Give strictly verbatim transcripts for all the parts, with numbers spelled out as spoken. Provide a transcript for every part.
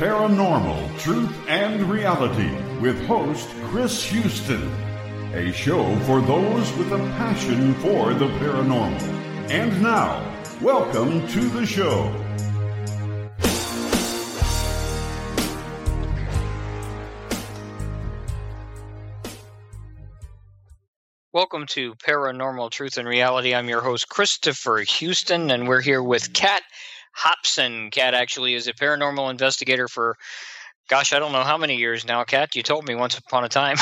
Paranormal Truth and Reality with host Chris Houston. A show for those with a passion for the paranormal. And now, welcome to the show. Welcome to Paranormal Truth and Reality. I'm your host, Christopher Houston, and we're here with Kat Hopson. Kat actually is a paranormal investigator for, gosh, I don't know how many years now. Kat, you told me once upon a time.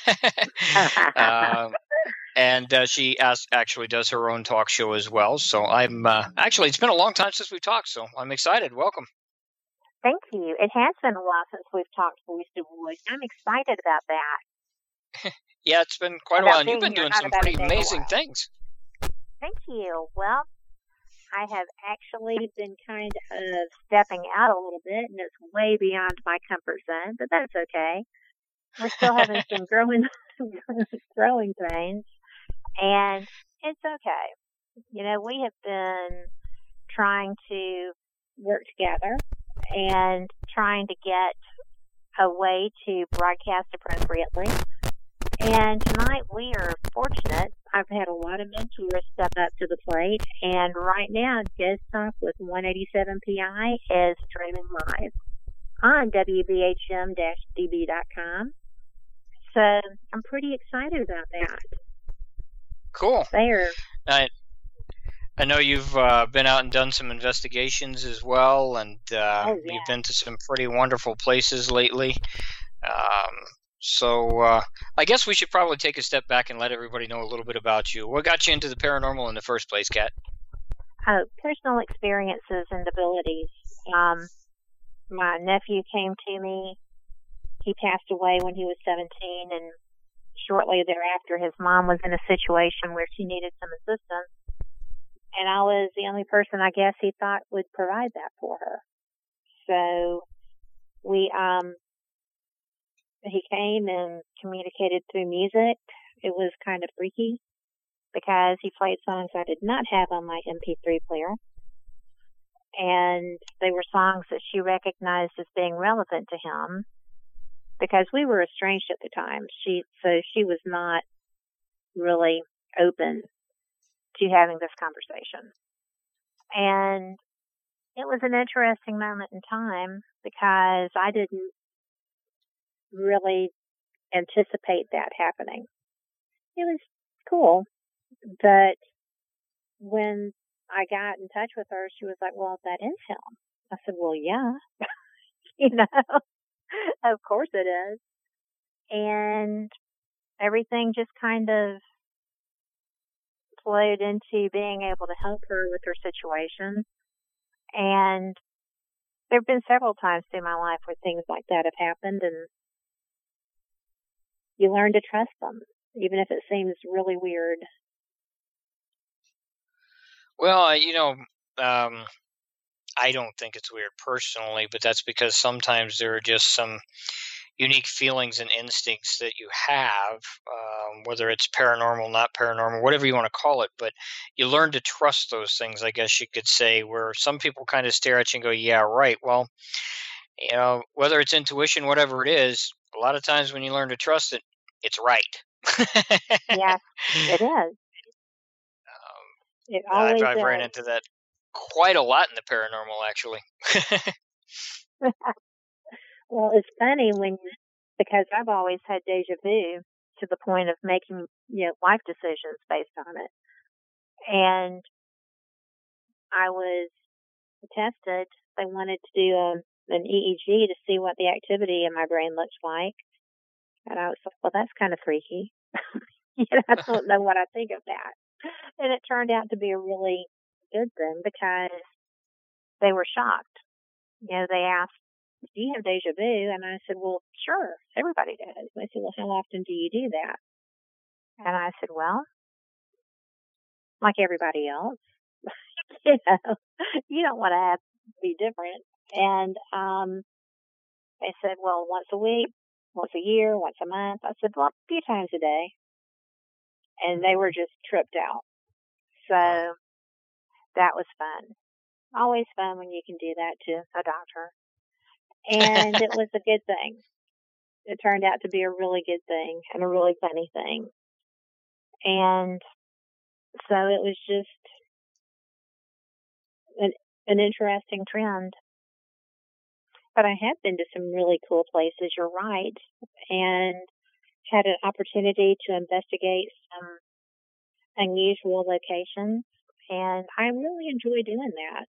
uh, and uh, she as- actually does her own talk show as well. So I'm uh, actually, it's been a long time since we've talked, so I'm excited. Welcome. Thank you. It has been a while since we've talked voice to voice. I'm excited about that. Yeah, it's been quite about a while. And you've been here, doing some pretty amazing things. Thank you. Well, I have actually been kind of stepping out a little bit, and it's way beyond my comfort zone, but that's okay. We're still having some growing, growing pains, and it's okay. You know, we have been trying to work together and trying to get a way to broadcast appropriately. And tonight we are fortunate. I've had a lot of mentors step up to the plate, and right now Ghost Talk with one eighty-seven P I is streaming live on W B H M D B dot com. So I'm pretty excited about that. Cool. There. I, I know you've uh, been out and done some investigations as well, and uh, oh, yeah. you've been to some pretty wonderful places lately. Um, so uh, I guess we should probably take a step back and let everybody know a little bit about you. What got you into the paranormal in the first place, Kat? Uh, personal experiences and abilities. Um, my nephew came to me. He passed away when he was seventeen, and shortly thereafter his mom was in a situation where she needed some assistance. And I was the only person, I guess, he thought would provide that for her. So we, um, he came and communicated through music. It was kind of freaky because he played songs I did not have on my M P three player. And they were songs that she recognized as being relevant to him because we were estranged at the time. She, so she was not really open to having this conversation. And it was an interesting moment in time because I didn't really anticipate that happening. It was cool, but when I got in touch with her, she was like, well, that is him. I said, well, yeah, you know, of course it is. And everything just kind of flowed into being able to help her with her situation. And there have been several times through my life where things like that have happened, and you learn to trust them, even if it seems really weird. Well, you know, um, I don't think it's weird personally, but that's because sometimes there are just some unique feelings and instincts that you have, um, whether it's paranormal, not paranormal, whatever you want to call it. But you learn to trust those things, I guess you could say, where some people kind of stare at you and go, yeah, right. Well, you know, whether it's intuition, whatever it is, a lot of times when you learn to trust it, it's right. Yes, it is. Um, it always I've, I've is. ran into that quite a lot in the paranormal, actually. Well, it's funny when, because I've always had deja vu to the point of making, you know, life decisions based on it. And I was tested. They wanted to do a, an E E G to see what the activity in my brain looks like. And I was like, well, that's kind of freaky. You know, I don't know what I think of that. And it turned out to be a really good thing because they were shocked. You know, they asked, do you have deja vu? And I said, well, sure, everybody does. They said, well, how often do you do that? And I said, well, like everybody else. You know, you don't want to have to be different. And um, they said, well, once a week, once a year, once a month. I said, well, a few times a day. And they were just tripped out. So that was fun. Always fun when you can do that to a doctor. And it was a good thing. It turned out to be a really good thing and a really funny thing. And so it was just an, an interesting trend. But I have been to some really cool places, you're right, and had an opportunity to investigate some unusual locations, and I really enjoy doing that.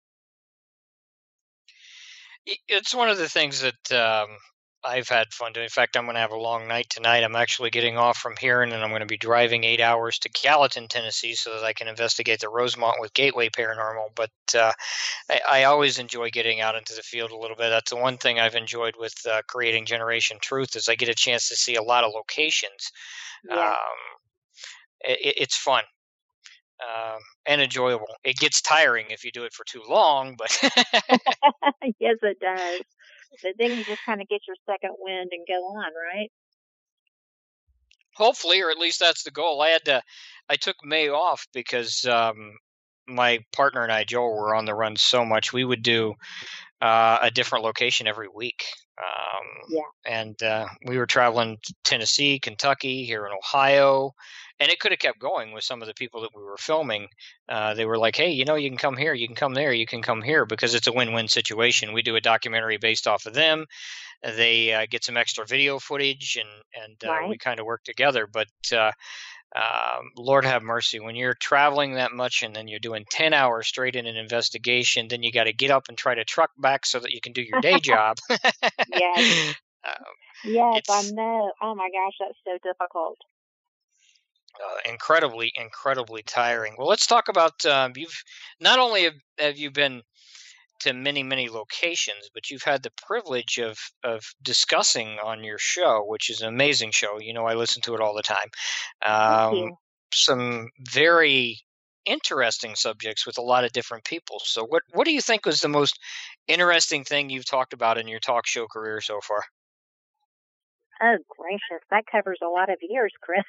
It's one of the things that um, I've had fun doing. In fact, I'm going to have a long night tonight. I'm actually getting off from here, and then I'm going to be driving eight hours to Gallatin, Tennessee, so that I can investigate the Rosemont with Gateway Paranormal. But uh, I, I always enjoy getting out into the field a little bit. That's the one thing I've enjoyed with uh, creating Generation Truth is I get a chance to see a lot of locations. Yeah. Um, it, it's fun. Um, and enjoyable. It gets tiring if you do it for too long, but yes, it does. But then you just kind of get your second wind and go on, right? Hopefully, or at least that's the goal. I had to, I took May off because um, my partner and I, Joel, were on the run so much. We would do uh, a different location every week. Um, yeah. And uh, we were traveling to Tennessee, Kentucky, here in Ohio, and it could have kept going with some of the people that we were filming. Uh, they were like, hey, you know, you can come here, you can come there, you can come here, because it's a win-win situation. We do a documentary based off of them. They uh, get some extra video footage, and, and uh, right. we kind of work together. But uh, um, Lord have mercy, when you're traveling that much and then you're doing ten hours straight in an investigation, then you got to get up and try to truck back so that you can do your day job. yes. Um, yes, it's, I know. Oh my gosh, that's so difficult. Uh, incredibly, incredibly tiring. Well, let's talk about um, you've not only have, have you been to many, many locations, but you've had the privilege of of discussing on your show, which is an amazing show. You know, I listen to it all the time. Thank Um, you. some very interesting subjects with a lot of different people. So, what what do you think was the most interesting thing you've talked about in your talk show career so far? Oh, gracious. That covers a lot of years, Chris.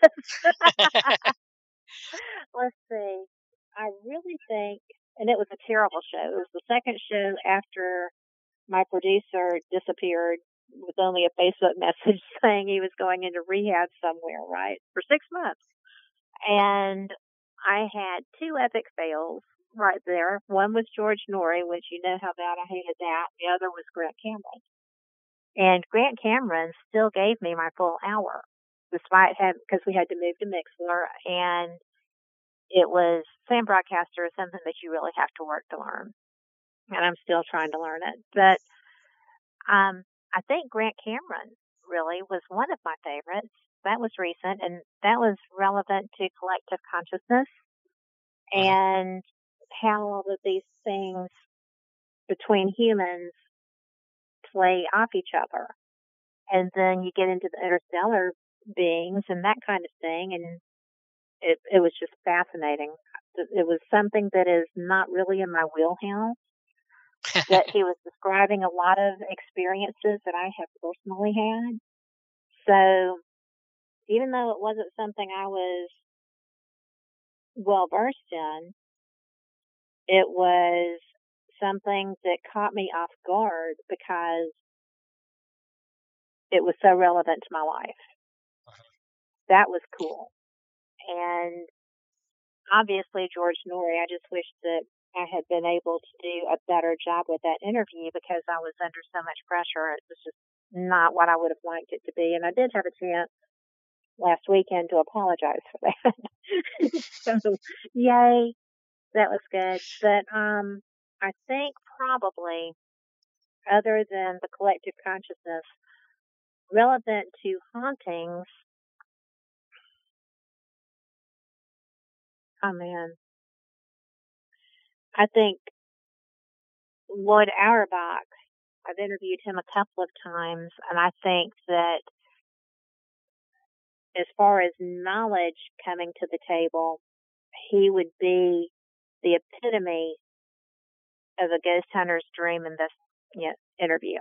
Let's see. I really think, and it was a terrible show. It was the second show after my producer disappeared with only a Facebook message saying he was going into rehab somewhere, right, for six months. And I had two epic fails right there. One was George Norrie, which you know how bad I hated that. The other was Grant Cameron. And Grant Cameron still gave me my full hour, despite having, because we had to move to Mixler, and it was Sam Broadcaster is something that you really have to work to learn. And I'm still trying to learn it. But um, I think Grant Cameron really was one of my favorites. That was recent, and that was relevant to collective consciousness and how all of these things between humans play off each other. And then you get into the interstellar beings and that kind of thing, and it, it was just fascinating. It was something that is not really in my wheelhouse, that he was describing a lot of experiences that I have personally had. So even though it wasn't something I was well versed in, it was something that caught me off guard because it was so relevant to my life. That was cool. And obviously George Norrie, I just wish that I had been able to do a better job with that interview because I was under so much pressure. It was just not what I would have liked it to be. And I did have a chance last weekend to apologize for that. So, yay, that was good. But um, I think probably, other than the collective consciousness, relevant to hauntings, oh man, I think Lloyd Auerbach, I've interviewed him a couple of times, and I think that as far as knowledge coming to the table, he would be the epitome of a ghost hunter's dream in this you know, interview.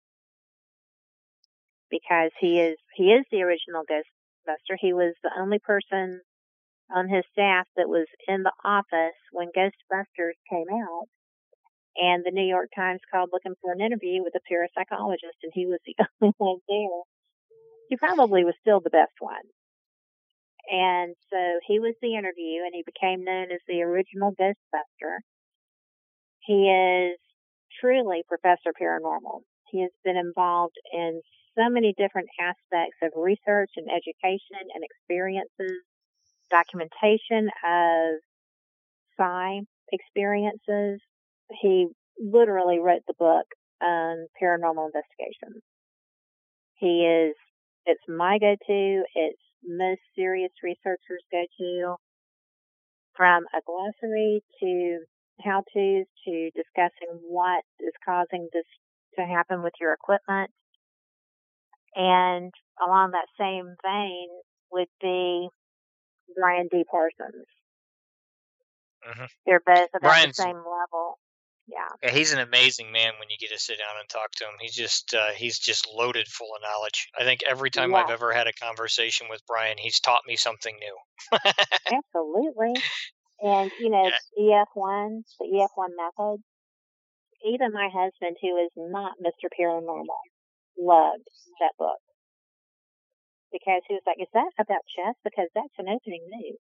Because he is he is the original Ghostbuster. He was the only person on his staff that was in the office when Ghostbusters came out. And the New York Times called looking for an interview with a parapsychologist, and he was the only one there. He probably was still the best one. And so he was the interview, and he became known as the original Ghostbuster. He is truly Professor Paranormal. He has been involved in so many different aspects of research and education and experiences, documentation of psi experiences. He literally wrote the book on paranormal investigation. He is, it's my go-to, it's most serious researchers' go-to, from a glossary to how-tos to discussing what is causing this to happen with your equipment. And along that same vein would be Brian D. Parsons. Mm-hmm. They're both about Brian's, the same level. Yeah. yeah, he's an amazing man when you get to sit down and talk to him. He's just uh, he's just loaded full of knowledge. I think every time yeah. I've ever had a conversation with Brian, he's taught me something new. Absolutely. And, you know, yeah. E F one, the E F one method, even my husband, who is not Mister Paranormal, loved that book. Because he was like, is that about chess? Because that's an opening move.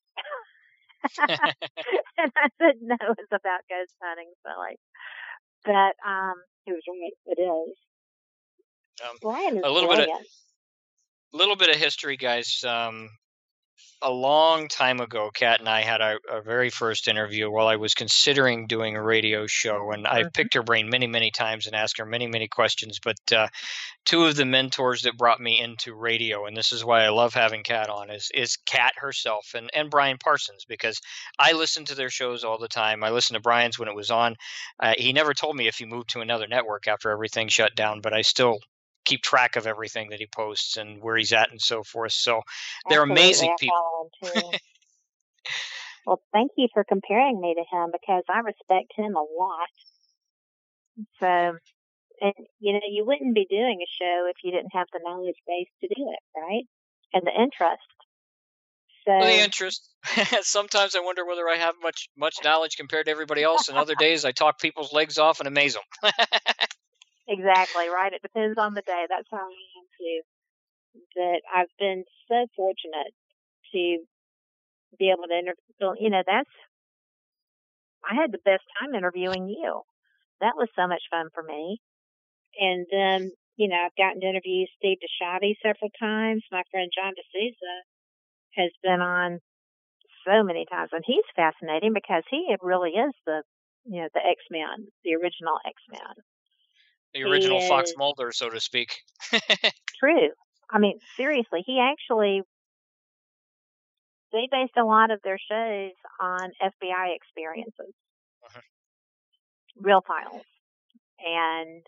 And I said, no, it's about ghost hunting, silly. But um, he was right. It is. Um, Brian is a little brilliant. bit of, little bit of history, guys. Um, a long time ago, Kat and I had our, our very first interview while I was considering doing a radio show, and I've picked her brain many, many times and asked her many, many questions. But uh, two of the mentors that brought me into radio, and this is why I love having Kat on, is is Kat herself and, and Brian Parsons, because I listen to their shows all the time. I listened to Brian's when it was on. Uh, he never told me if he moved to another network after everything shut down, but I still keep track of everything that he posts and where he's at and so forth. So they're Absolutely, amazing I people. Follow him too. Well, thank you for comparing me to him, because I respect him a lot. So, and you know, you wouldn't be doing a show if you didn't have the knowledge base to do it, right? And the interest. So well, the interest. Sometimes I wonder whether I have much much knowledge compared to everybody else, and other days I talk people's legs off and amaze them. Exactly, right? It depends on the day. That's how I am too. That I've been so fortunate to be able to interview. You know, that's, I had the best time interviewing you. That was so much fun for me. And then, you know, I've gotten to interview Steve DeShadi several times. My friend John D'Souza has been on so many times, and he's fascinating because he really is the, you know, the X-Men, the original X-Men. The original he Fox is, Mulder, so to speak. True. I mean, seriously, he actually, they based a lot of their shows on F B I experiences, uh-huh. real files. And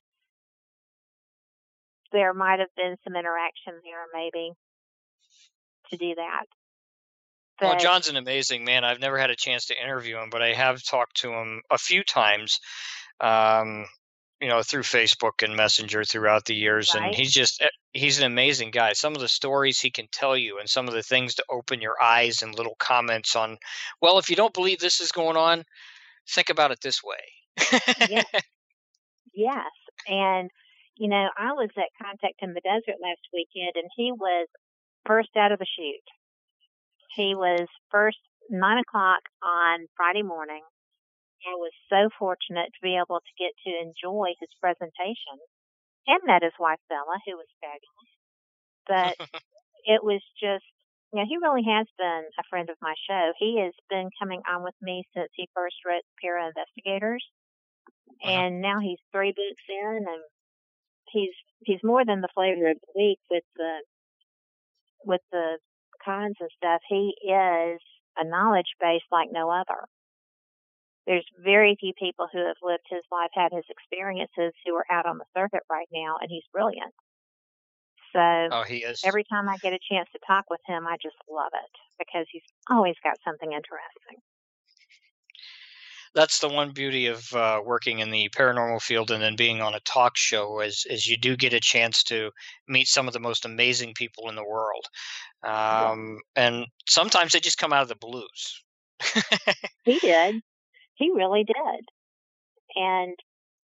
there might have been some interaction there, maybe, to do that. But, well, John's an amazing man. I've never had a chance to interview him, but I have talked to him a few times, um, you know, through Facebook and Messenger throughout the years. Right. And he's just, he's an amazing guy. Some of the stories he can tell you and some of the things to open your eyes and little comments on, well, if you don't believe this is going on, think about it this way. Yes. Yes. And, you know, I was at Contact in the Desert last weekend, and he was first out of the chute. He was first nine o'clock on Friday morning. I was so fortunate to be able to get to enjoy his presentation and met his wife, Bella, who was fabulous. But it was just, you know, he really has been a friend of my show. He has been coming on with me since he first wrote Para Investigators. Uh-huh. And now he's three books in, and he's he's more than the flavor of the week with the with the cons and stuff. He is a knowledge base like no other. There's very few people who have lived his life, had his experiences, who are out on the circuit right now, and he's brilliant. So oh, he is. Every time I get a chance to talk with him, I just love it because he's always got something interesting. That's the one beauty of uh, working in the paranormal field and then being on a talk show is, is you do get a chance to meet some of the most amazing people in the world. Um, yeah. And sometimes they just come out of the blues. He did. He really did. And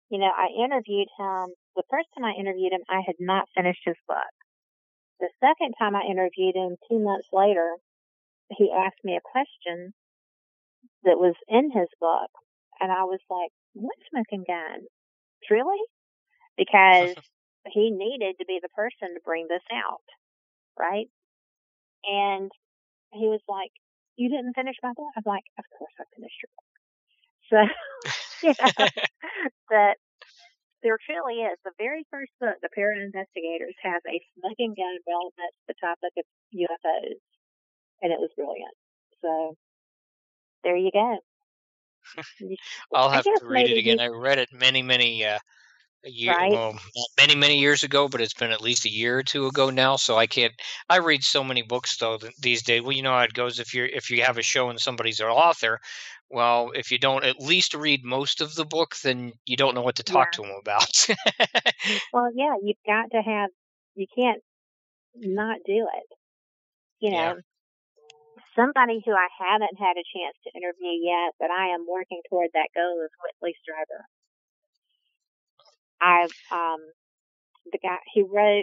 you know, I interviewed him. The first time I interviewed him, I had not finished his book. The second time I interviewed him, two months later, he asked me a question that was in his book. And I was like, what smoking gun? Truly? Because he needed to be the person to bring this out, right? And he was like, you didn't finish my book? I'm like, of course I finished your book. So, you know, that there truly is. The very first book, The Pair of Investigators, has a smoking gun relevant to the topic of U F Os. And it was brilliant. So, there you go. I'll have I guess to read it maybe again. you, I read it many, many uh, a year, right? well, not many, many years ago, but it's been at least a year or two ago now. So I can't. I read so many books though th- these days. Well, you know how it goes. If you're if you have a show and somebody's an author, well, if you don't at least read most of the book, then you don't know what to talk Yeah. to them about. Well, yeah, you've got to have, you can't not do it. You Yeah. know, somebody who I haven't had a chance to interview yet, but I am working toward that goal is Whitley Strieber. I've, um, the guy, he wrote,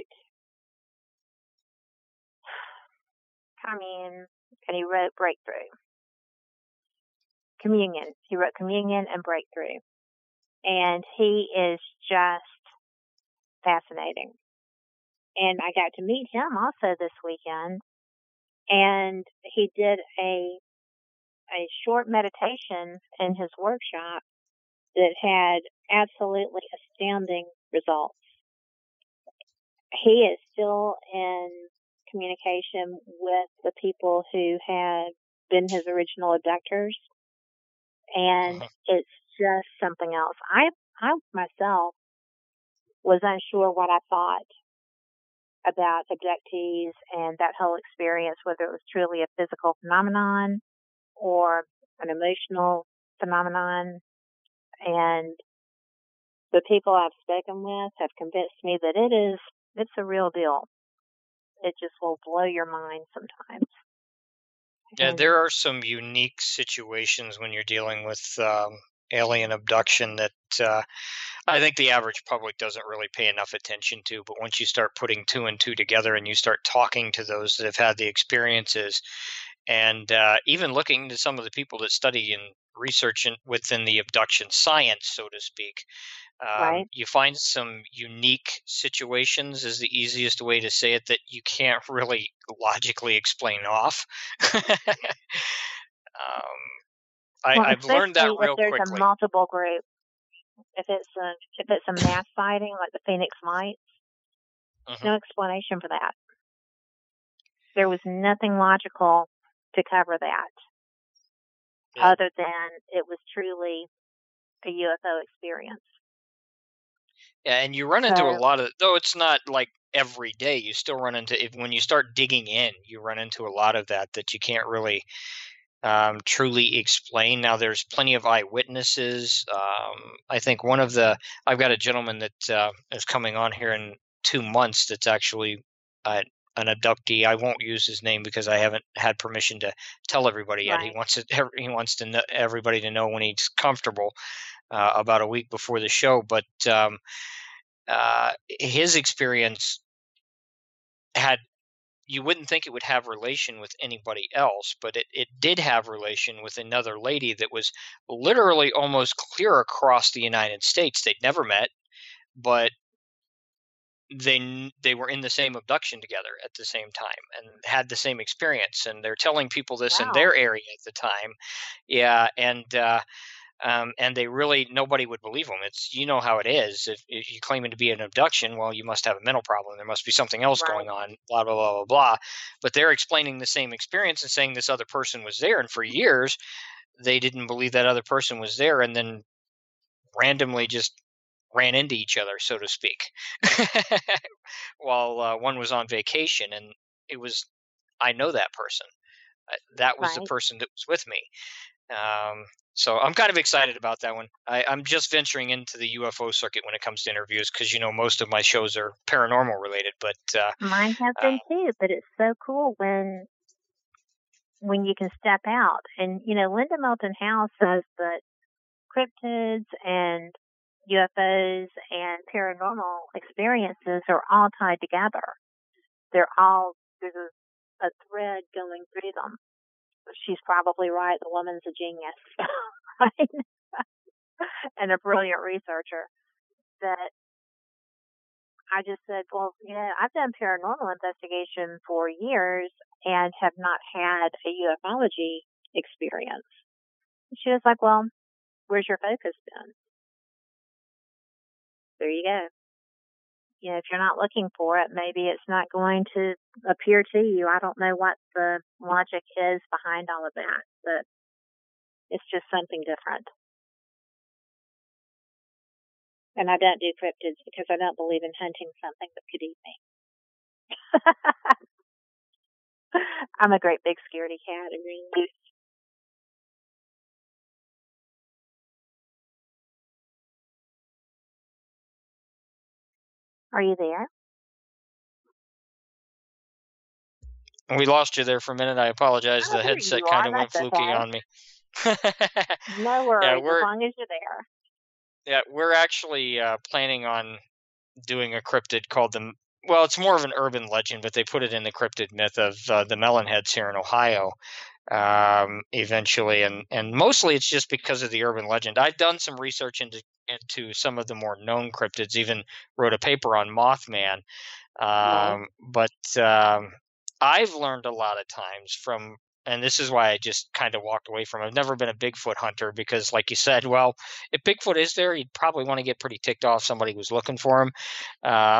I mean, and he wrote Breakthrough. Communion. He wrote Communion and Breakthrough. And he is just fascinating. And I got to meet him also this weekend. And he did a a short meditation in his workshop that had absolutely astounding results. He is still in communication with the people who had been his original abductors, and Uh-huh. it's just something else. I, I myself was unsure what I thought about abductees and that whole experience, whether it was truly a physical phenomenon or an emotional phenomenon. And the people I've spoken with have convinced me that it is, it's a real deal. It just will blow your mind sometimes. Yeah, And there are some unique situations when you're dealing with um, alien abduction that uh, I think the average public doesn't really pay enough attention to. But once you start putting two and two together and you start talking to those that have had the experiences, and uh, even looking to some of the people that study and research in, within the abduction science, so to speak, um, right, you find some unique situations is the easiest way to say it that you can't really logically explain off. um, I, well, I've learned that especially if real there's a quickly. multiple group. If it's a if it's a mass sighting like the Phoenix Lights, Mhm. no explanation for that. There was nothing logical to cover that, Yeah. other than it was truly a U F O experience. Yeah, and you run into a So, lot of, though it's not like every day, you still run into, if, when you start digging in, you run into a lot of that that you can't really um, truly explain. Now, there's plenty of eyewitnesses. Um, I think one of the, I've got a gentleman that uh, is coming on here in two months that's actually uh, an abductee. I won't use his name because I haven't had permission to tell everybody yet. He right, wants it. He wants to know, everybody to know when he's comfortable, uh, about a week before the show. But um, uh, his experience had, you wouldn't think it would have relation with anybody else, but it, it did have relation with another lady that was literally almost clear across the United States. They'd never met, but they they were in the same abduction together at the same time and had the same experience. And they're telling people this in wow, their area at the time. Yeah, and uh, Um, and they really, nobody would believe them. It's, you know how it is. If, if you're claiming to be an abduction, well, you must have a mental problem. There must be something else right, going on, blah, blah, blah, blah, blah. But they're explaining the same experience and saying this other person was there. And for years, they didn't believe that other person was there, and then randomly just ran into each other, so to speak, while uh, one was on vacation. And it was, I know that person. Uh, That was the right. person that was with me. Um, so I'm kind of excited about that one. I, I'm just venturing into the U F O circuit when it comes to interviews because, you know, most of my shows are paranormal related. But uh, Mine have uh, been too, but it's so cool when when you can step out. And you know, Linda Moulton Howe says that cryptids and U F Os and paranormal experiences are all tied together. They're all, there's a, a thread going through them. She's probably right. The woman's a genius, right? And a brilliant researcher. That I just said, well, you know, I've done paranormal investigation for years and have not had a ufology experience. She was like, well, where's your focus been? There you go. You know, if you're not looking for it, maybe it's not going to appear to you. I don't know what the logic is behind all of that, but it's just something different. And I don't do cryptids because I don't believe in hunting something that could eat me. I'm a great big scaredy cat. I really. Are you there? We lost you there for a minute. I apologize. Oh, the headset kind of went fluky okay. on me. No worries, yeah, as long as you're there. Yeah, we're actually uh, planning on doing a cryptid called the, well, it's more of an urban legend, but they put it in the cryptid myth of uh, the Melonheads here in Ohio um, eventually. And, and mostly it's just because of the urban legend. I've done some research into, into some of the more known cryptids, even wrote a paper on Mothman. Um, Right. But um, I've learned a lot of times from, and this is why I just kind of walked away from it. I've never been a Bigfoot hunter because, like you said, well, if Bigfoot is there, you'd probably want to get pretty ticked off somebody who's looking for him. Uh,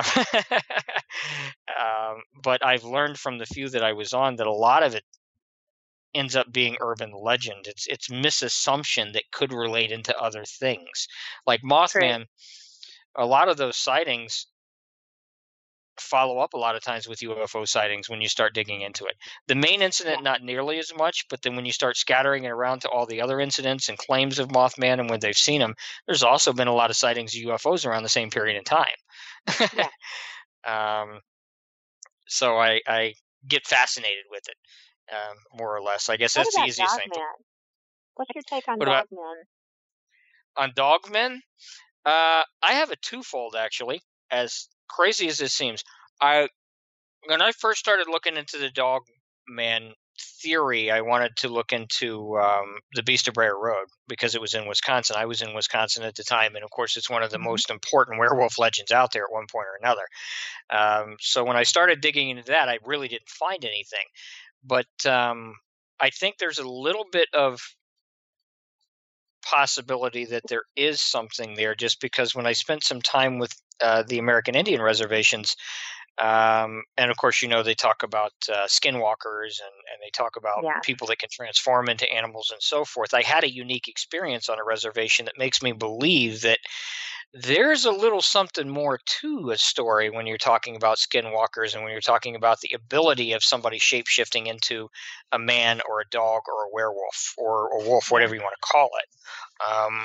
um, but I've learned from the few that I was on that a lot of it ends up being urban legend. It's it's misassumption that could relate into other things. Like Mothman, True. a lot of those sightings follow up a lot of times with U F O sightings when you start digging into it. The main incident, Yeah. not nearly as much, but then when you start scattering it around to all the other incidents and claims of Mothman and when they've seen him, there's also been a lot of sightings of U F Os around the same period in time. Yeah. um, so I, I get fascinated with it, um, more or less. I guess What that's the about easiest thing. Dogman? What's your take on What about Dogman? on Dogmen? Uh, I have a twofold, actually, as crazy as this seems. I When I first started looking into the Dogman theory, I wanted to look into um, the Beast of Brer Road because it was in Wisconsin. I was in Wisconsin at the time, and of course, it's one of the Mhm. most important werewolf legends out there at one point or another. Um, so when I started digging into that, I really didn't find anything. But um, I think there's a little bit of possibility that there is something there just because when I spent some time with uh, the American Indian reservations, um, and of course, you know, they talk about uh, skinwalkers and, and they talk about Yeah. people that can transform into animals and so forth. I had a unique experience on a reservation that makes me believe that there's a little something more to a story when you're talking about skinwalkers and when you're talking about the ability of somebody shape-shifting into a man or a dog or a werewolf or a wolf, whatever you want to call it. Um,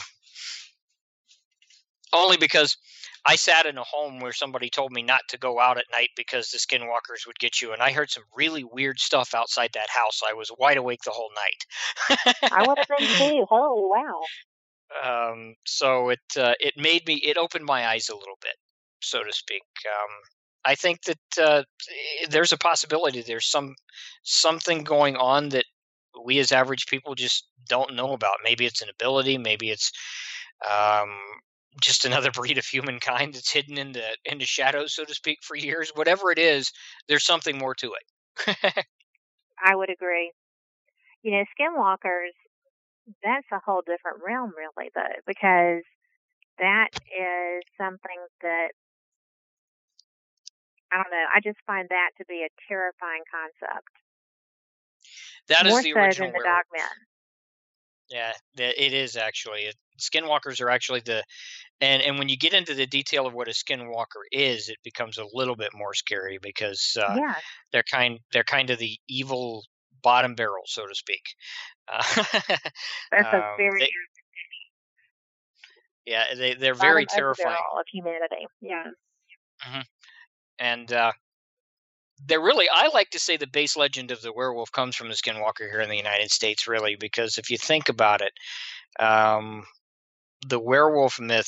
only because I sat in a home where somebody told me not to go out at night because the skinwalkers would get you, and I heard some really weird stuff outside that house. I was wide awake the whole night. I would have been too. Holy wow. Um, so it uh, it made me it opened my eyes a little bit, so to speak. Um, I think that uh, there's a possibility there's some something going on that we as average people just don't know about. Maybe it's an ability, maybe it's um, just another breed of humankind that's hidden in the in the shadows, so to speak, for years. Whatever it is, there's something more to it. I would agree. You know, skinwalkers, that's a whole different realm, really, though, because that is something that, I don't know, I just find that to be a terrifying concept. That is More the so original than the werewolf. Dogman. Yeah, it is actually. It, skinwalkers are actually the, and and when you get into the detail of what a skinwalker is, it becomes a little bit more scary because uh, Yeah. they're kind they're kind of the evil bottom barrel, so to speak. Uh, That's a um, very they, yeah, they they're bottom very of the terrifying. barrel of humanity. Yeah. hmm And uh, they're really, I like to say the base legend of the werewolf comes from the skinwalker here in the United States, really, because if you think about it, um, the werewolf myth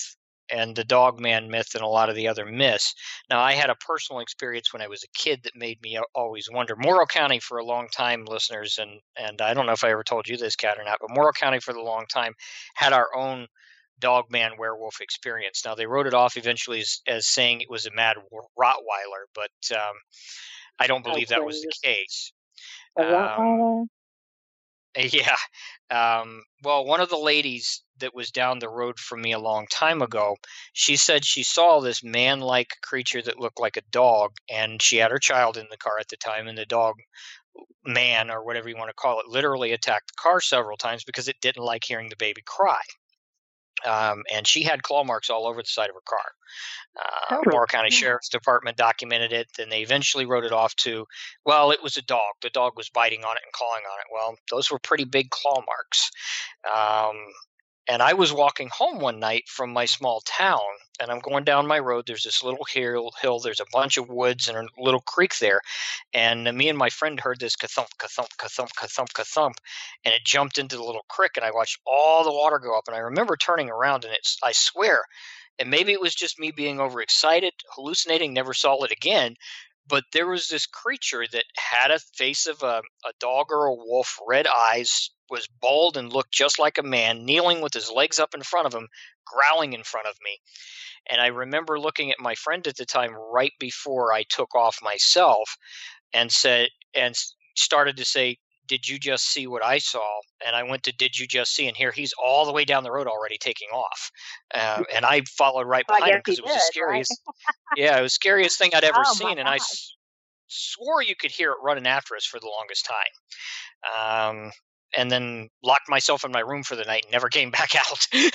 and the dog man myth and a lot of the other myths. Now, I had a personal experience when I was a kid that made me always wonder. Morrow County for a long time, listeners, and and I don't know if I ever told you this, Kat, or not, but Morrow County for the long time had our own dog man werewolf experience. Now, they wrote it off eventually as, as saying it was a mad Rottweiler, but um, I don't believe oh, that was the case. A Rottweiler? Um, yeah. Um, well, one of the ladies that was down the road from me a long time ago, she said she saw this man-like creature that looked like a dog, and she had her child in the car at the time, and the dog man, or whatever you want to call it, literally attacked the car several times because it didn't like hearing the baby cry. Um, and she had claw marks all over the side of her car. Uh, oh, Morrow County yeah. Sheriff's Department documented it. Then they eventually wrote it off to, well, it was a dog. The dog was biting on it and clawing on it. Well, those were pretty big claw marks. Um, and I was walking home one night from my small town, and I'm going down my road. There's this little hill, hill. There's a bunch of woods and a little creek there. And me and my friend heard this ka-thump, ka-thump, ka-thump, ka-thump, ka-thump, and it jumped into the little creek, and I watched all the water go up. And I remember turning around, and it's, I swear, and maybe it was just me being overexcited, hallucinating, never saw it again, but there was this creature that had a face of a, a dog or a wolf, red eyes, was bald and looked just like a man, kneeling with his legs up in front of him, growling in front of me. And I remember looking at my friend at the time right before I took off myself and said, and started to say, "Did you just see what I saw?" And I went to "Did you just see?" And here he's all the way down the road already taking off. Um, and I followed right well, behind him because it was did, the scariest. Right? Yeah, it was the scariest thing I'd ever oh, seen. And I s- swore you could hear it running after us for the longest time. Um, and then locked myself in my room for the night and never came back out. Well,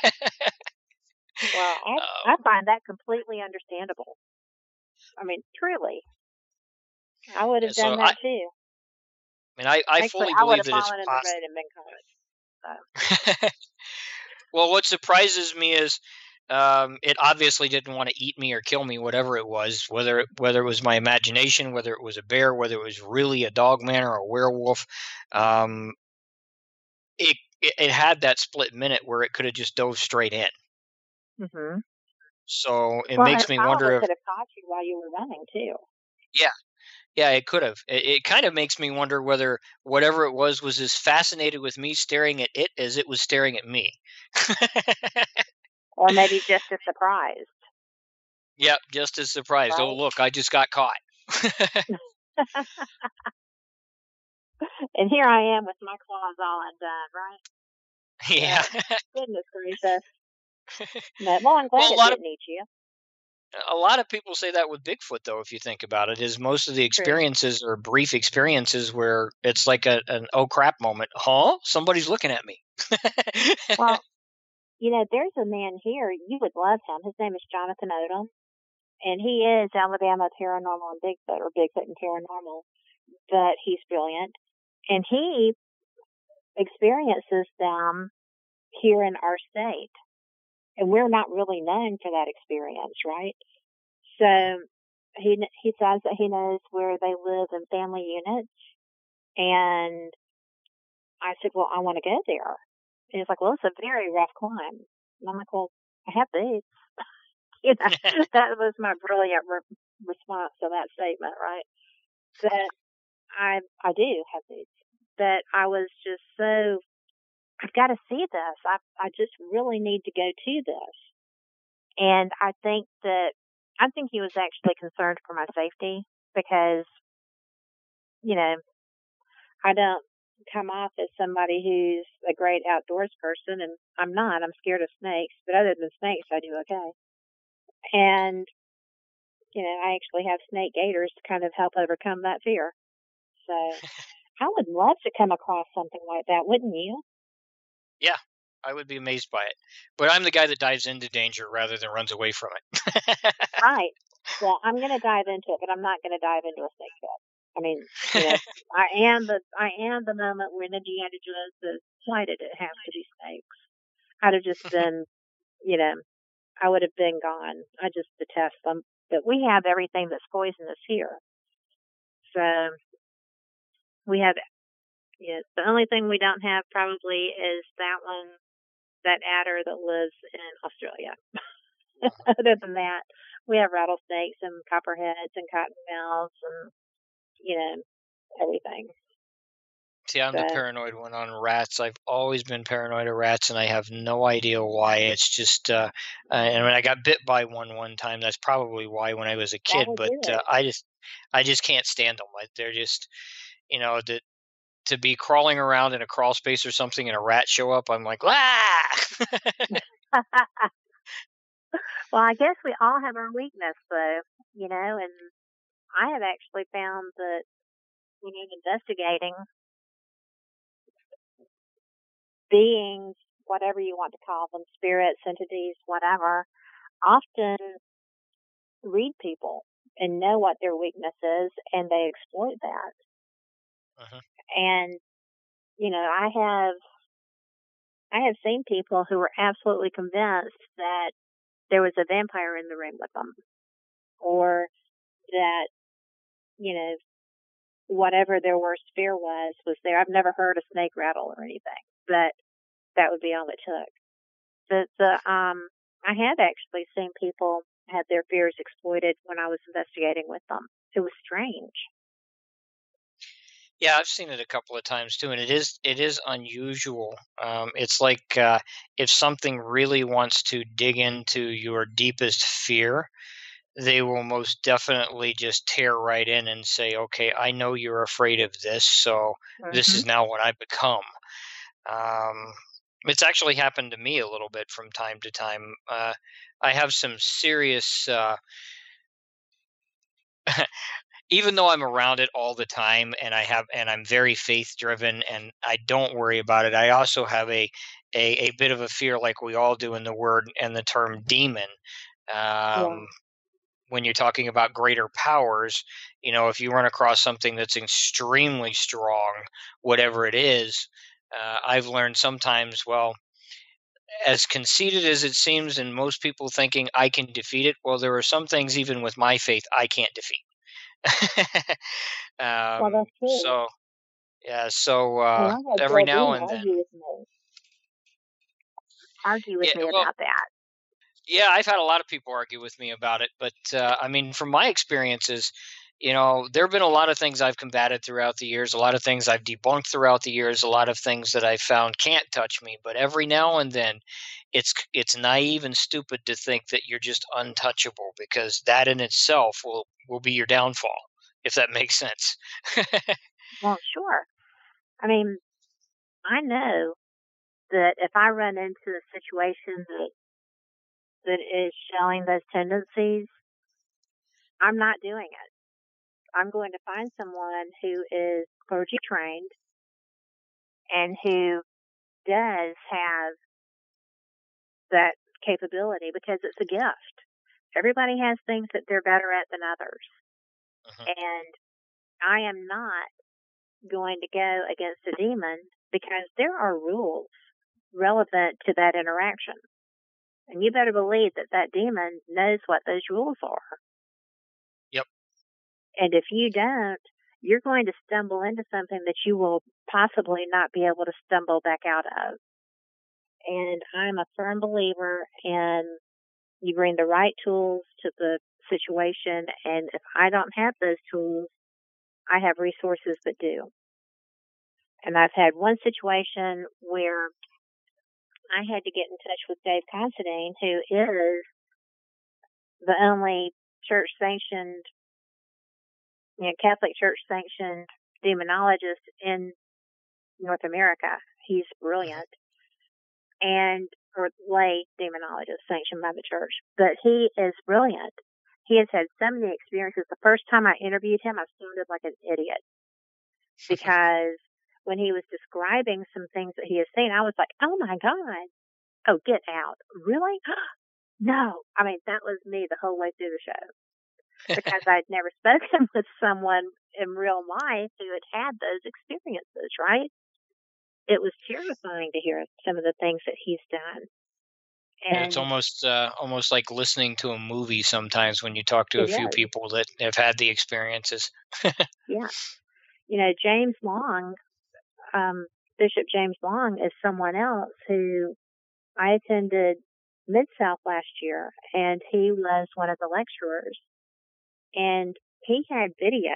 I, um, I find that completely understandable. I mean, truly. I would have so done that I, too. I mean, I, I Actually, fully I believe that fallen it's in possible. the road and been caught. So. Well, what surprises me is um, it obviously didn't want to eat me or kill me, whatever it was, whether it, whether it was my imagination, whether it was a bear, whether it was really a dog man or a werewolf. Um, it, it it had that split minute where it could have just dove straight in. Mm-hmm. So it well, makes me wonder if it could have caught you while you were running too. Yeah. Yeah, it could have. It, it kind of makes me wonder whether whatever it was was as fascinated with me staring at it as it was staring at me. Or maybe just as surprised. Yep, just as surprised. Right? Oh, look, I just got caught. And here I am with my claws all undone, right? Yeah. Uh, goodness gracious. No, well, I'm glad well, it didn't of- eat you. A lot of people say that with Bigfoot, though, if you think about it, is most of the experiences True. Are brief experiences where it's like a, an oh crap moment. Huh? Somebody's looking at me. Well, you know, there's a man here, you would love him. His name is Jonathan Odom, and he is Alabama Paranormal and Bigfoot, or Bigfoot and Paranormal, but he's brilliant. And he experiences them here in our state. And we're not really known for that experience, right? So he he says that he knows where they live in family units. And I said, well, I want to go there. And he's like, well, it's a very rough climb. And I'm like, well, I have boots. You know, that was my brilliant re- response to that statement, right? But I I do have boots. But I was just so, I've got to see this. I I just really need to go to this. And I think that, I think he was actually concerned for my safety because, you know, I don't come off as somebody who's a great outdoors person, and I'm not. I'm scared of snakes, but other than snakes, I do okay. And, you know, I actually have snake gaiters to kind of help overcome that fear. So I would love to come across something like that, wouldn't you? Yeah, I would be amazed by it. But I'm the guy that dives into danger rather than runs away from it. Right. Well, I'm going to dive into it, but I'm not going to dive into a snake pit. I mean, you know, I am the I am the moment when Indiana Jones decided it has to be snakes. I'd have just been, you know, I would have been gone. I just detest them. But we have everything that's poisonous here. So we have, yeah, the only thing we don't have probably is that one, that adder that lives in Australia. Other than that, we have rattlesnakes and copperheads and cottonmouths and, you know, everything. See, I'm So, the paranoid one on rats. I've always been paranoid of rats, and I have no idea why. It's just, uh, uh, and when I got bit by one one time, that's probably why when I was a that kid. would But do uh, it. I just, I just can't stand them. Like they're just, you know, to to be crawling around in a crawl space or something, and a rat show up, I'm like, ah. Well, I guess we all have our weakness, though, you know, and I have actually found that when I'm investigating beings, whatever you want to call them, spirits, entities, whatever, often read people and know what their weakness is, and they exploit that. Uh-huh. And, you know, I have I have seen people who were absolutely convinced that there was a vampire in the room with them, or that, you know, whatever their worst fear was was there. I've never heard a snake rattle or anything, but that would be all it took. The the um I had actually seen people have their fears exploited when I was investigating with them. It was strange. Yeah, I've seen it a couple of times too, and it is it is unusual. Um, it's like uh, if something really wants to dig into your deepest fear, they will most definitely just tear right in and say, "Okay, I know you're afraid of this, so this Mhm. is now what I become." Um, it's actually happened to me a little bit from time to time. Uh, I have some serious. Uh, even though I'm around it all the time and I have and I'm very faith driven and I don't worry about it, I also have a, a a bit of a fear, like we all do, in the word and the term demon. Yeah. Um, when you're talking about greater powers, you know, if you run across something that's extremely strong, whatever it is, uh, I've learned sometimes, well, as conceited as it seems, and most people thinking I can defeat it, well, there are some things even with my faith I can't defeat. Well, um, that's true. so yeah, so I mean, uh, I had every Bill now Dean and then, argue with me, argue with yeah. me Well, about that. yeah, I've had a lot of people argue with me about it, but uh, I mean, from my experiences, you know, there have been a lot of things I've combated throughout the years, a lot of things I've debunked throughout the years, a lot of things that I've found can't touch me. But every now and then, it's it's naive and stupid to think that you're just untouchable, because that in itself will will be your downfall, if that makes sense. Well, sure. I mean, I know that if I run into a situation that that is showing those tendencies, I'm not doing it. I'm going to find someone who is clergy trained and who does have that capability, because it's a gift. Everybody has things that they're better at than others. Mhm. And I am not going to go against a demon because there are rules relevant to that interaction. And you better believe that that demon knows what those rules are. Yep. And if you don't, you're going to stumble into something that you will possibly not be able to stumble back out of. And I'm a firm believer in you bring the right tools to the situation. And if I don't have those tools, I have resources that do. And I've had one situation where I had to get in touch with Dave Considine, who is the only church sanctioned, you know, Catholic church sanctioned demonologist in North America. He's brilliant. And, or lay demonologist sanctioned by the church. But he is brilliant. He has had so many experiences. The first time I interviewed him, I sounded like an idiot because when he was describing some things that he has seen, I was like, oh my God. Oh, get out. Really? No. I mean, that was me the whole way through the show because I'd never spoken with someone in real life who had had those experiences, right? It was terrifying to hear some of the things that he's done. It's And almost uh, almost like listening to a movie sometimes when you talk to a it few is. people that have had the experiences. Yeah. You know, James Long, um, Bishop James Long is someone else who I attended Mid-South last year, and he was one of the lecturers, and he had video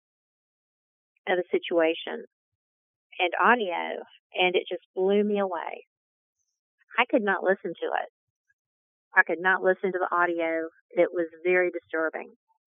of a situation and audio, and it just blew me away. I could not listen to it. I could not listen to the audio. It was very disturbing.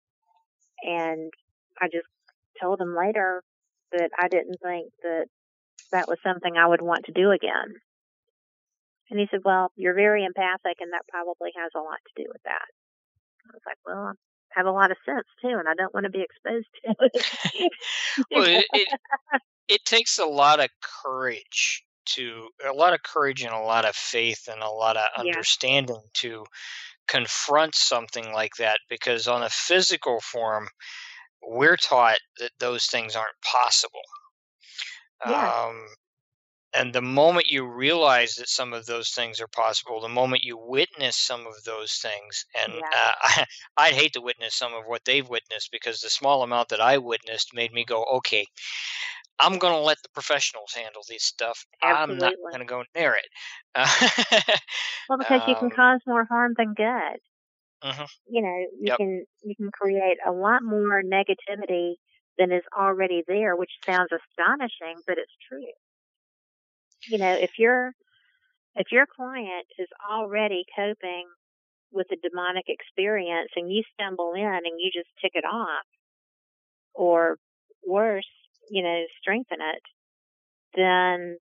And I just told him later that I didn't think that that was something I would want to do again. And he said, well, you're very empathic, and that probably has a lot to do with that. I was like, well, I have a lot of sense, too, and I don't want to be exposed to it. Well, it, it it takes a lot of courage to, a lot of courage and a lot of faith and a lot of Yeah. understanding to confront something like that, because on a physical form, we're taught that those things aren't possible. Yeah. Um, and the moment you realize that some of those things are possible, the moment you witness some of those things, and Yeah. uh, I, I'd hate to witness some of what they've witnessed, because the small amount that I witnessed made me go, okay, I'm going to let the professionals handle this stuff. I'm not Absolutely. going to go near it. Uh, Well, because you can um, cause more harm than good. mhm, You know, you Yep. can you can create a lot more negativity than is already there, which sounds astonishing, but it's true. You know, if your if your client is already coping with a demonic experience and you stumble in and you just tick it off, or worse, you know, strengthen it, then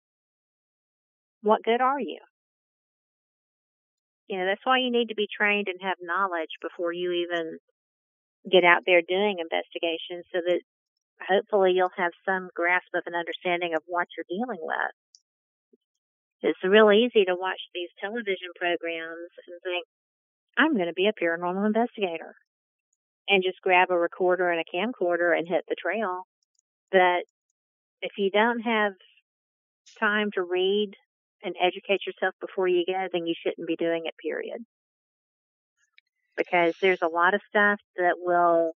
what good are you? You know, that's why you need to be trained and have knowledge before you even get out there doing investigations, so that hopefully you'll have some grasp of an understanding of what you're dealing with. It's real easy to watch these television programs and think, I'm going to be a paranormal investigator, and just grab a recorder and a camcorder and hit the trail. But if you don't have time to read and educate yourself before you go, then you shouldn't be doing it, period. Because there's a lot of stuff that will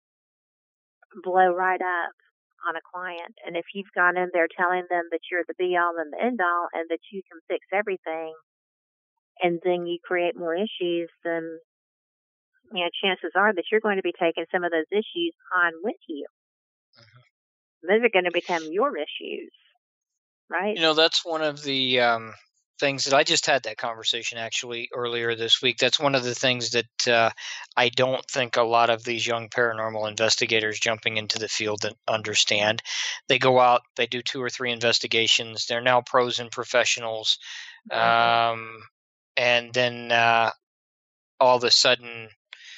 blow right up on a client. And if you've gone in there telling them that you're the be all and the end all and that you can fix everything, and then you create more issues, then, you know, chances are that you're going to be taking some of those issues on with you. Those are going to become your issues, right? You know, that's one of the um, things that I just had that conversation actually earlier this week. That's one of the things that uh, I don't think a lot of these young paranormal investigators jumping into the field that understand. They go out, they do two or three investigations. They're now pros and professionals. Um, and then uh, all of a sudden,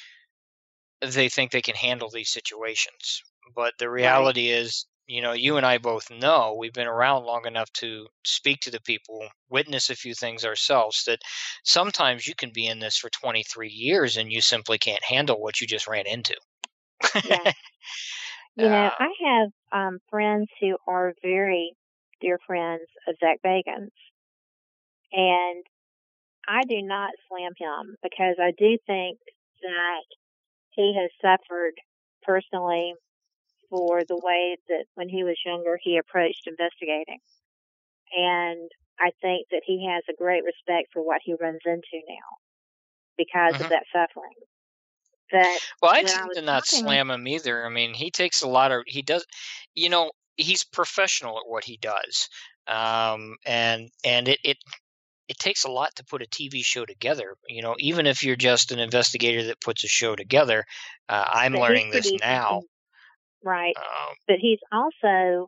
they think they can handle these situations. But the reality right. is, you know, you and I both know, we've been around long enough to speak to the people, witness a few things ourselves, that sometimes you can be in this for twenty-three years and you simply can't handle what you just ran into. Yeah. You know, I have um, friends who are very dear friends of Zach Bagans, and I do not slam him, because I do think that he has suffered personally for the way that when he was younger he approached investigating. And I think that he has a great respect for what he runs into now because mm-hmm. of that suffering. But well, I tend to not talking, slam him either. I mean, he takes a lot of, he does, you know, he's professional at what he does. Um, and, and it, it, it takes a lot to put a T V show together. You know, even if you're just an investigator that puts a show together, uh, I'm but learning this now. Right. Um, but he's also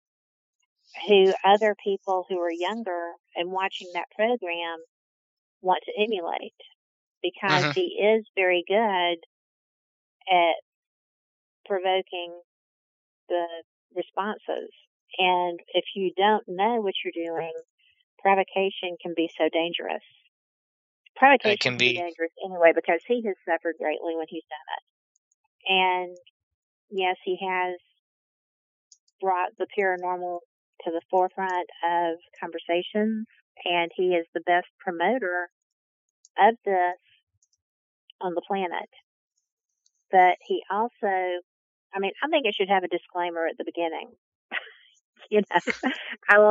who other people who are younger and watching that program want to emulate, because mm-hmm. he is very good at provoking the responses. And if you don't know what you're doing, provocation can be so dangerous. Provocation it can, can be. be dangerous anyway, because he has suffered greatly when he's done it. And yes, he has brought the paranormal to the forefront of conversations, and he is the best promoter of this on the planet. But he also, I mean, I think it should have a disclaimer at the beginning. You know, I love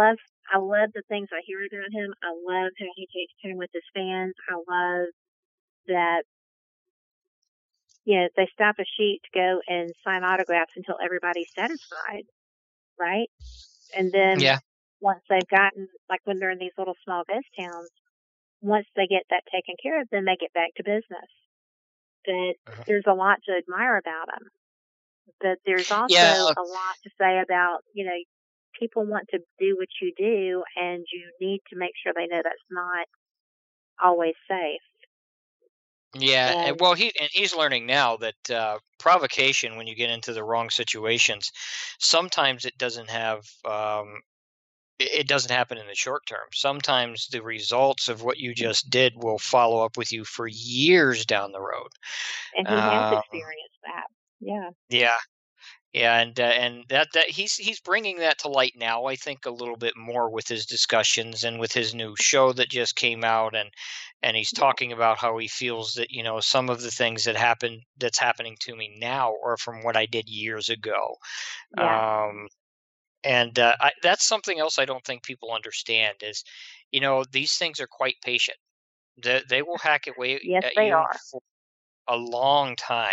I love the things I hear about him. I love how he takes time with his fans. I love that, you know, they stop a sheet to go and sign autographs until everybody's satisfied, right? And then Yeah. once they've gotten, like when they're in these little small ghost towns, once they get that taken care of, then they get back to business. But Uh-huh. there's a lot to admire about him. But there's also Yeah. a lot to say about, you know, people want to do what you do, and you need to make sure they know that's not always safe. Yeah, and And well, he and he's learning now that uh, provocation, when you get into the wrong situations, sometimes it doesn't have um, it it doesn't happen in the short term. Sometimes the results of what you just did will follow up with you for years down the road. and he has Um, experienced that. Yeah. yeah, yeah, and uh, and that that he's he's bringing that to light now. I think a little bit more with his discussions and with his new show that just came out, and and he's Yeah. talking about how he feels that, you know, some of the things that happen that's happening to me now are from what I did years ago. Yeah. Um, and uh, I, that's something else I don't think people understand is, you know, these things are quite patient. They, they will hack away Yes, at they you are. for a long time.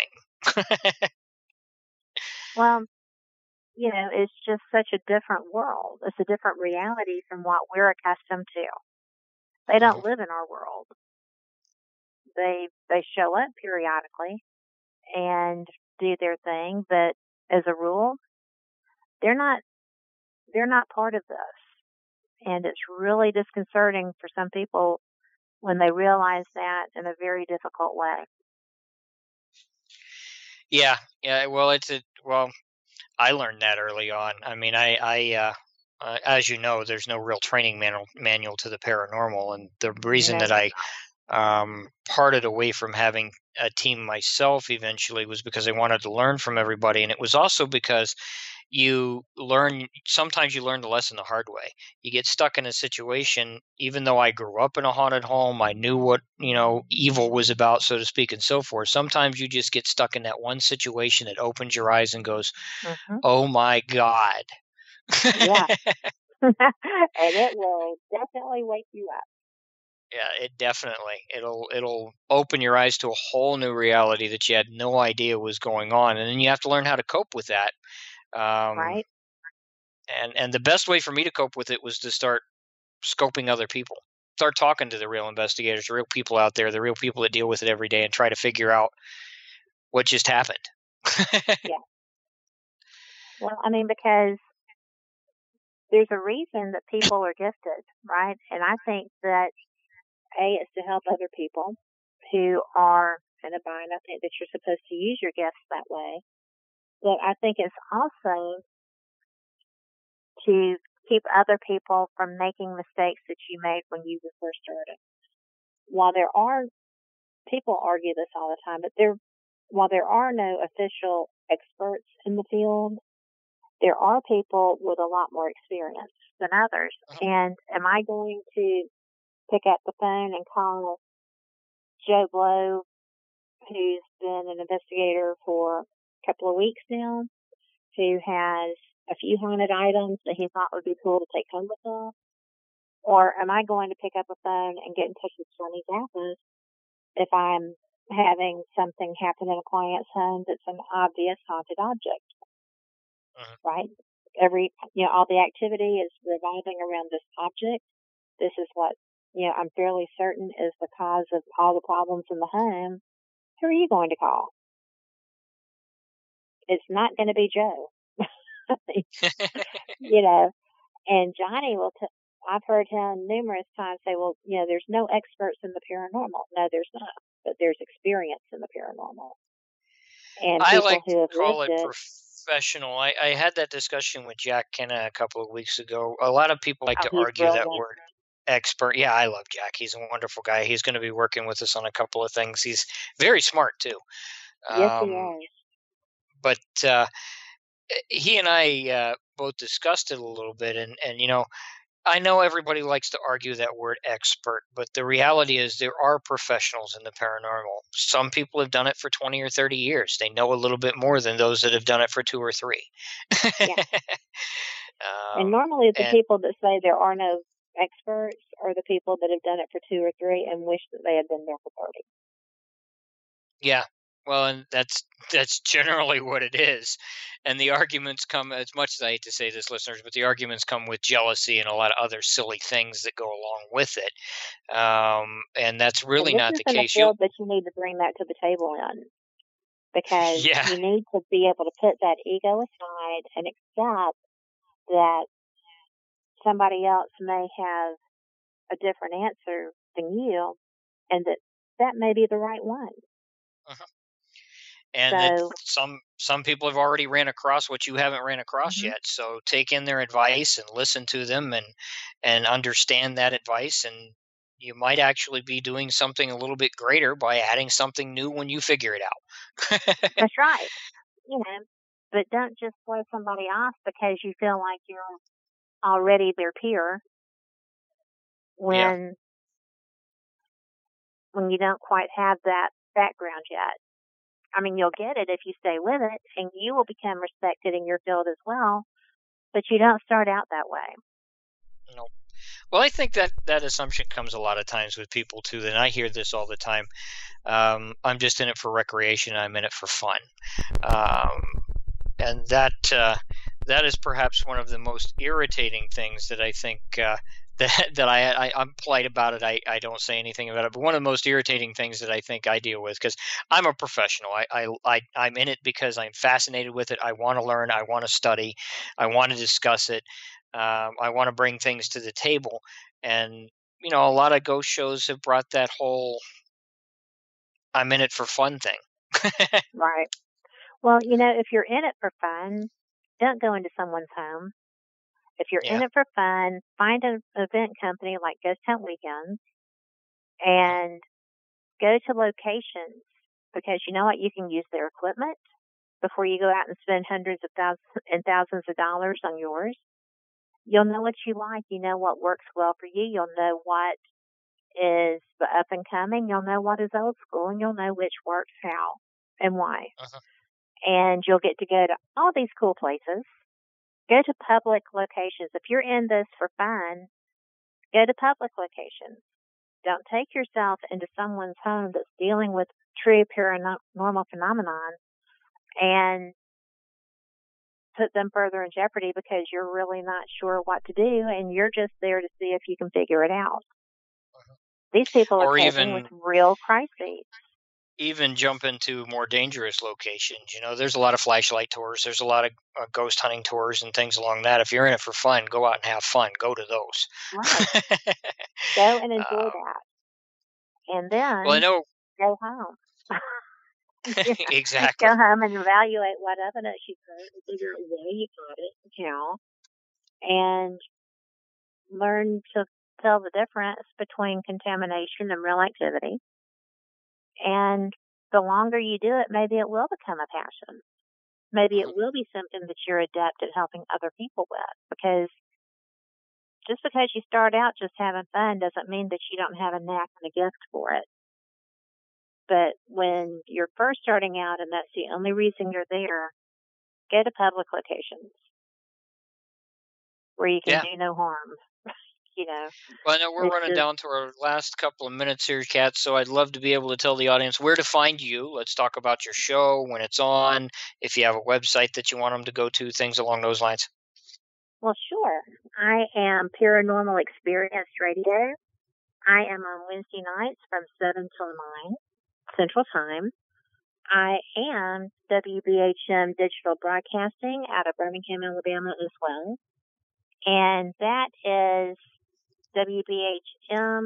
Well, you know, it's just such a different world. It's a different reality from what we're accustomed to. They Mhm. don't live in our world. They they show up periodically and do their thing, but as a rule, they're not they're not part of this. And it's really disconcerting for some people when they realize that in a very difficult way. Yeah, yeah. Well, it's a well. I learned that early on. I mean, I, I, uh, uh, as you know, there's no real training manual manual to the paranormal, and the reason No, that there's I um, parted away from having a team myself eventually was because I wanted to learn from everybody, and it was also because you learn sometimes you learn the lesson the hard way. You get stuck in a situation, even though I grew up in a haunted home, I knew what, you know, evil was about, so to speak, and so forth. Sometimes you just get stuck in that one situation that opens your eyes and goes, not. Hmm. "Oh my God." Yeah. And it will definitely wake you up. Yeah, it definitely. It'll it'll open your eyes to a whole new reality that you had no idea was going on, and then you have to learn how to cope with that. Um, Right? and and the best way for me to cope with it was to start scoping other people, start talking to the real investigators, the real people out there, the real people that deal with it every day, and try to figure out what just happened. Yeah. Well, I mean, because there's a reason that people are gifted, right? And I think that A, it's to help other people who are in a bind. I think that you're supposed to use your gifts that way. But I think it's also to keep other people from making mistakes that you made when you were first started. While there are, people argue this all the time, but there, while there are no official experts in the field, there are people with a lot more experience than others. And am I going to pick up the phone and call Joe Blow, who's been an investigator for a couple of weeks now, who has a few haunted items that he thought would be cool to take home with him? Or am I going to pick up a phone and get in touch with Sonny Zappas if I'm having something happen in a client's home that's an obvious haunted object, Mhm. right? Every, you know, all the activity is revolving around this object. This is what, you know, I'm fairly certain is the cause of all the problems in the home. Who are you going to call? It's not going to be Joe. You know, and Johnny will, t- I've heard him numerous times say, well, you know, there's no experts in the paranormal. No, there's not, but there's experience in the paranormal. And I people like to who have call lived it it. professional. I, I had that discussion with Jack Kenna a couple of weeks ago. A lot of people like Oh, to he's argue that brilliant. word expert. Yeah, I love Jack. He's a wonderful guy. He's going to be working with us on a couple of things. He's very smart too. Yes, he Um, is. but uh, he and I uh, both discussed it a little bit, and and you know, I know everybody likes to argue that word expert, but the reality is there are professionals in the paranormal. Some people have done it for twenty or thirty years. They know a little bit more than those that have done it for two or three. Yeah. Um, and normally the and, people that say there are no experts are the people that have done it for two or three and wish that they had been there for thirty. Yeah. Well, and that's that's generally what it is. And the arguments come, as much as I hate to say this, listeners, but the arguments come with jealousy and a lot of other silly things that go along with it. Um, and that's really And this not is the in a case. field that you need to bring that to the table in, because Yeah. you need to be able to put that ego aside and accept that somebody else may have a different answer than you, and that that may be the right one. Uh-huh. And that So, some some people have already ran across what you haven't ran across mhm. yet. So take in their advice and listen to them and and understand that advice, and you might actually be doing something a little bit greater by adding something new when you figure it out. That's right. You know, but don't just blow somebody off because you feel like you're already their peer Yeah. when when you don't quite have that background yet. I mean, you'll get it if you stay with it, and you will become respected in your field as well, but you don't start out that way. No. Well, I think that that assumption comes a lot of times with people too, and I hear this all the time. Um, I'm just in it for recreation. I'm in it for fun. Um, and that uh, that is perhaps one of the most irritating things that I think uh, that that I, I I'm polite about it. I, I don't say anything about it. But one of the most irritating things that I think I deal with, because I'm a professional. I, I I I'm in it because I'm fascinated with it. I want to learn. I want to study. I want to discuss it. Um, I want to bring things to the table. And you know, a lot of ghost shows have brought that whole "I'm in it for fun" thing. Right. Well, you know, if you're in it for fun, don't go into someone's home. If you're in Yeah. it for fun, find an event company like Ghost Hunt Weekends Mhm. and go to locations, because you know what? You can use their equipment before you go out and spend hundreds of thousands and thousands of dollars on yours. You'll know what you like. You know what works well for you. You'll know what is the up and coming. You'll know what is old school, and you'll know which works how and why. Uh-huh. And you'll get to go to all these cool places. Go to public locations. If you're in this for fun, go to public locations. Don't take yourself into someone's home that's dealing with true paranormal phenomenon and put them further in jeopardy because you're really not sure what to do, and you're just there to see if you can figure it out. Uh-huh. These people are Or coping with even real crises. even jump into more dangerous locations. You know, there's a lot of flashlight tours. There's a lot of uh, ghost hunting tours and things along that. If you're in it for fun, go out and have fun. Go to those. Right. Go and enjoy uh, that. And well, I then know go home. Yeah. exactly. Go home and evaluate what evidence you got and figure out why you got it and how, and learn to tell the difference between contamination and real activity. And the longer you do it, maybe it will become a passion. Maybe it will be something that you're adept at helping other people with, because just because you start out just having fun doesn't mean that you don't have a knack and a gift for it. But when you're first starting out and that's the only reason you're there, go to public locations where you can Yeah. do no harm. You know, Well, I know we're it's running just, down to our last couple of minutes here, Kat, so I'd love to be able to tell the audience where to find you. Let's talk about your show, when it's on, if you have a website that you want them to go to, things along those lines. well, sure. I am Paranormal Experience Radio. I am on Wednesday nights from seven till nine Central Time. I am W B H M Digital Broadcasting out of Birmingham, Alabama as well. And that is W B H M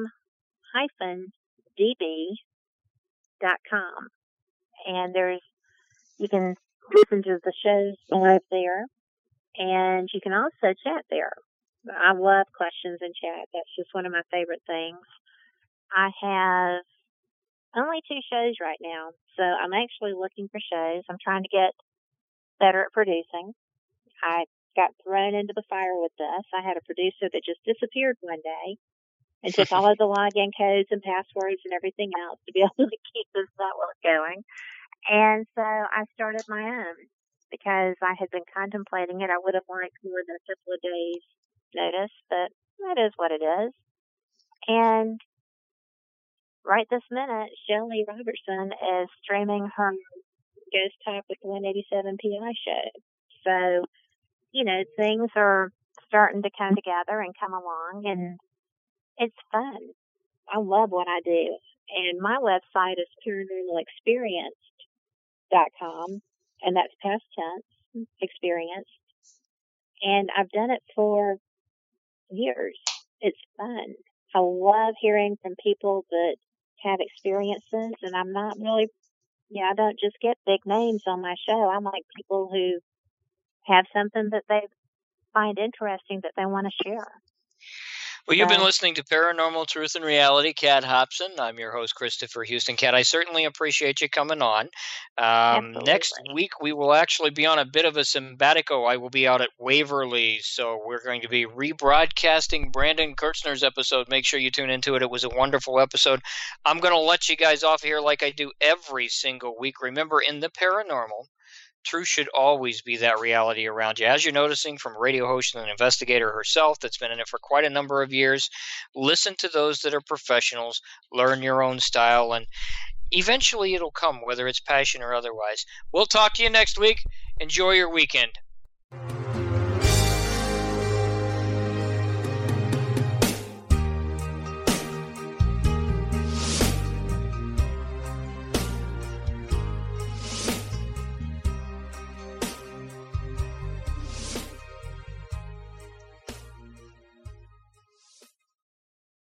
D B dot com. And there's, you can listen to the shows live there, and you can also chat there. I love questions and chat. That's just one of my favorite things. I have only two shows right now, so I'm actually looking for shows. I'm trying to get better at producing. I got thrown into the fire with this. I had a producer that just disappeared one day and took all of the login codes and passwords and everything else to be able to keep this network going. And so I started my own, because I had been contemplating it. I would have liked more than a couple of days notice, but that is what it is. And right this minute, Shelley Robertson is streaming her Ghost Talk with one eighty-seven P I show. So, you know, things are starting to come together and come along, and it's fun. I love what I do. And my website is paranormal experienced dot com, and that's past tense, experienced. And I've done it for years. It's fun. I love hearing from people that have experiences, and I'm not really, you know, I don't just get big names on my show. I like people who have something that they find interesting that they want to share. Well, you've been listening to Paranormal Truth and Reality, Kat Hobson. I'm your host, Christopher Houston. Kat, I certainly appreciate you coming on. Um, next week, we will actually be on a bit of a sabbatical. I will be out at Waverly, so we're going to be rebroadcasting Brandon Kirchner's episode. Make sure you tune into it. It was a wonderful episode. I'm going to let you guys off here like I do every single week. Remember, in the paranormal, truth should always be that reality around you. As you're noticing from radio host and an investigator herself that's been in it for quite a number of years, listen to those that are professionals, learn your own style, and eventually it'll come, whether it's passion or otherwise. We'll talk to you next week. Enjoy your weekend.